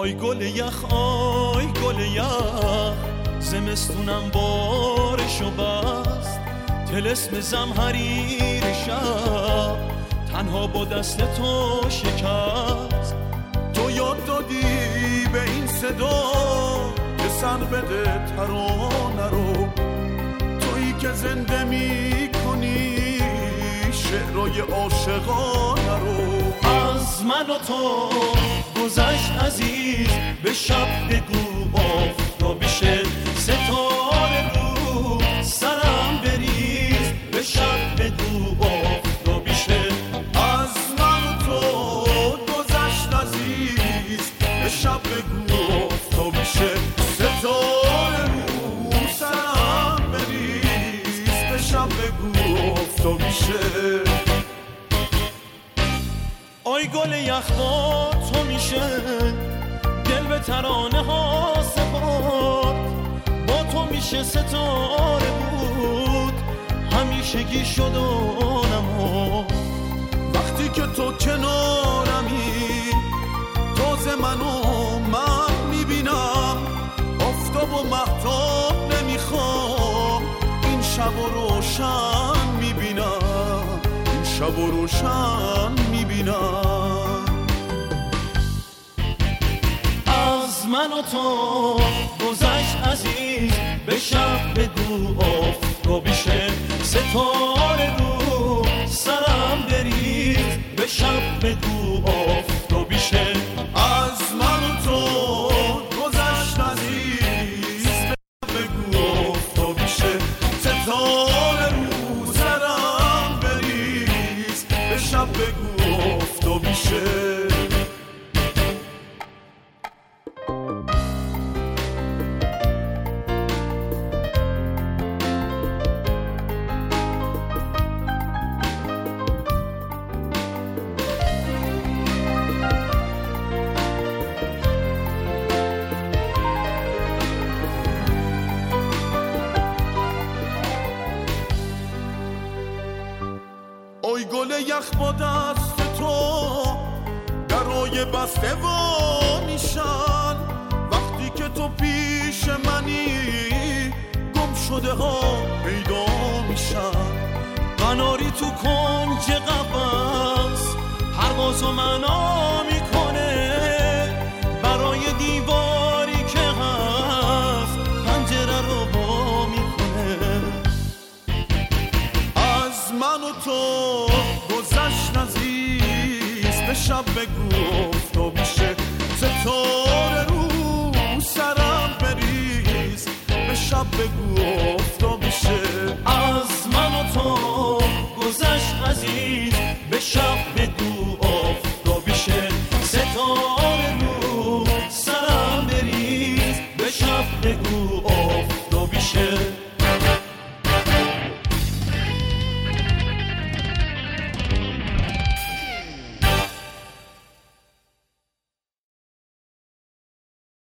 آی گل یخ آی گل یخ، زمستونم بارشو بست، طلسم زمهریر شب تنها با دست تو شکست. تو یاد دادی به این صدا که سر بده ترانه رو، تویی که زنده می کنی شعرهای عاشقانه رو. از من و تو گذشت عزیز، به شب بگو آفتاب شه، ستاره رو سرم بریز، به شب بگو آفتاب شه. از من و تو گذشت عزیز، به شب بگو آفتاب شه، ستاره رو سرم بریز، به شب بگو آفتاب شه. آی گل یخ با تو میشه دل به ترانه ها سپرد، با تو میشه ستاره بود همیشگی شد و نمرد. وقتی که تو کنارمی تازه منو من میبینم، آفتاب و مهتاب نمیخوام، این شب و روشن میبینم، این شب و روشن میبینم. از من و تو گذشت عزیز، به شب بگو آفتابی شه، ستاره رو سرم بریز، به شب بگو آفتابی شه. از من و تو گذشت عزیز، به شب بگو آفتابی شه، ستاره رو سرم بریز، به شب بگو آفتابی شه. آی گل یخ با دست تو درای بسته وا میشن، وقتی که تو پیش منی گم شده ها پیدا میشن. قناری تو کنج قفس پروازو معنا میکنه، برای دیواری که هست پنجره رو وا میکنه. از من و تو گذشت عزیز، به شب بگو آفتابی شه، ستاره رو سرم بریز، به شب بگو